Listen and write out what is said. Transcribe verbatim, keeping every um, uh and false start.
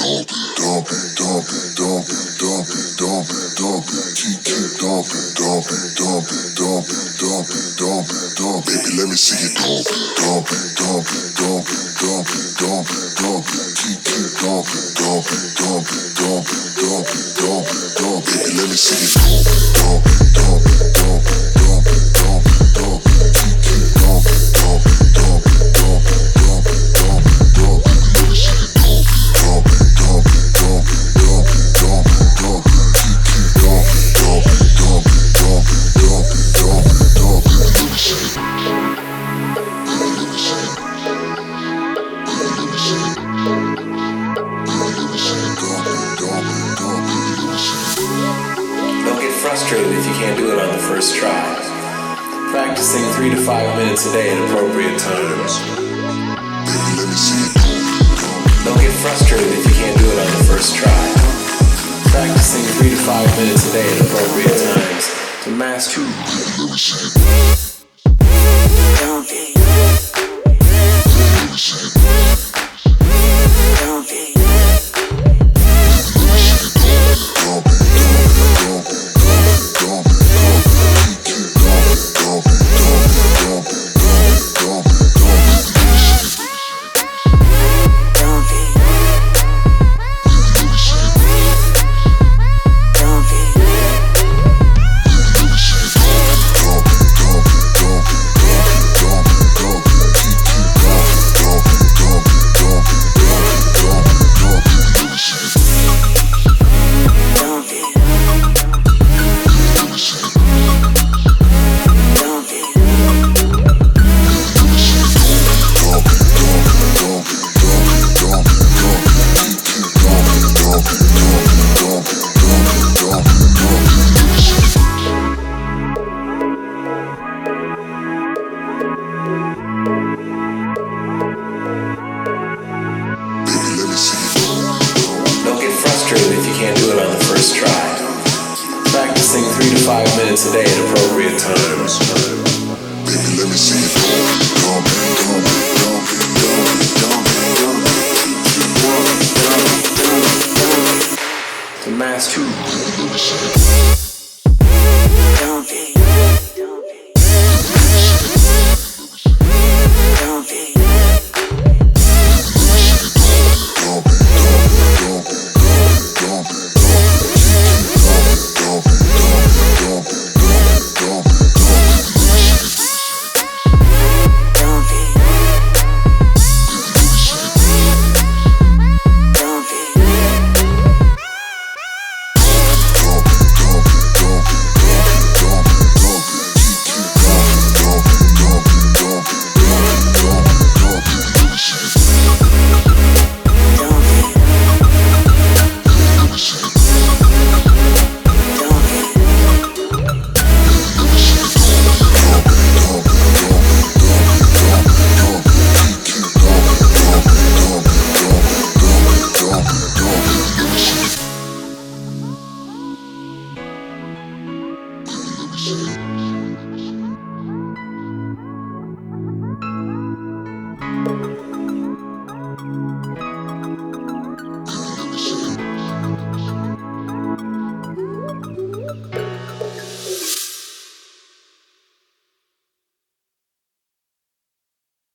dump it, dump it, dump it, dump it, dump it, dump it, keep keep dump it, dump it, dump it, dump it, dump it, dump it, dump it, baby, let me see you dump it, dump it, dump it, dump it, dump it, dump it, dump it, keep keep dump it, dump it, dump it, dump it, dump it, dump it, dump it, baby, let me see you dump it, dump it, dump it, dump it, dump it, dump it, dump it, keep keep dump it, dump it, dump it, dump it, dump it, dump it, dump it, let me see you dump it, dump it, dump it, dump it, dump it, dump it, dump it, keep keep dump it, dump it, dump it, dump it, dump it, dump it, dump it, let me see you. Don't get frustrated if you can't do it on the first try. Practicing three to five minutes a day at appropriate times. Don't get frustrated if you can't do it on the first try. Practicing three to five minutes a day at appropriate times to master. Don't be. Don't be. If you can't do it on the first try. Practicing three to five minutes a day at appropriate times. Baby, let me see you dump it, dump it, dump it, dump it, dump it, dump it, dump it, dump it, dump it, dump it, dump it, to master. let me see you.